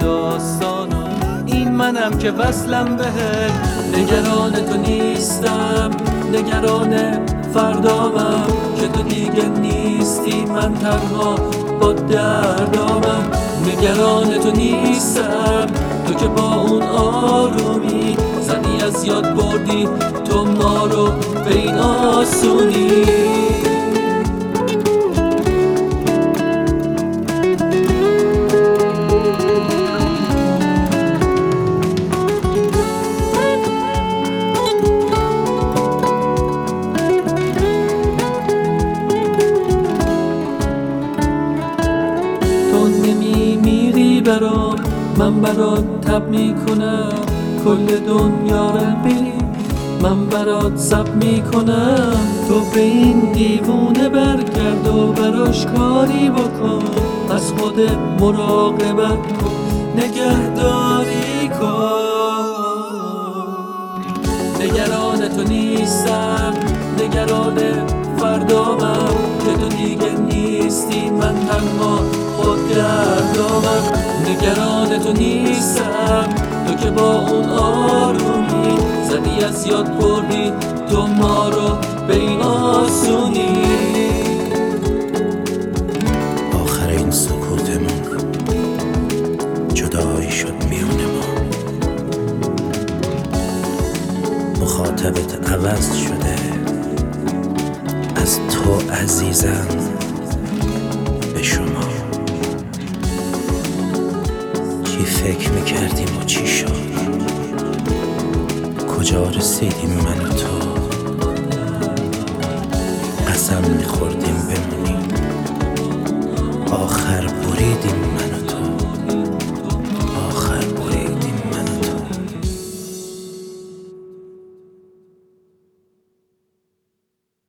داستانو، این منم که وصلم بهت. نگران تو نیستم، نگران فردامم که تو دیگه نیستی، من تنها با دردامم. نگران تو نیستم، تو که با اون آرومی زنی از یاد بردی تو ما رو به این آسونی. نمیمیری برام، من برات تب میکنم، کل دنیا رو بری من برات سب میکنم. تو به این دیوونه برگرد و براش کاری بکن، از خودت مراقبت کن، نگهداری کن. نگران تو نیستم، نگران فردامم که تو دیگه نیستی، من تنها با دردامم. نگران تو نیستم، تو که با اون آرومی زدی از یاد بردی تو ما رو به این آسونی. آخر این سکوتمون جدایی شد میون ما، مخاطبت عوض شده از تو عزیزم به شما. چی فکر میکردیم و چی شد، کجا رسیدیم من و تو، قسم میخوردیم بمونیم آخر بریدیم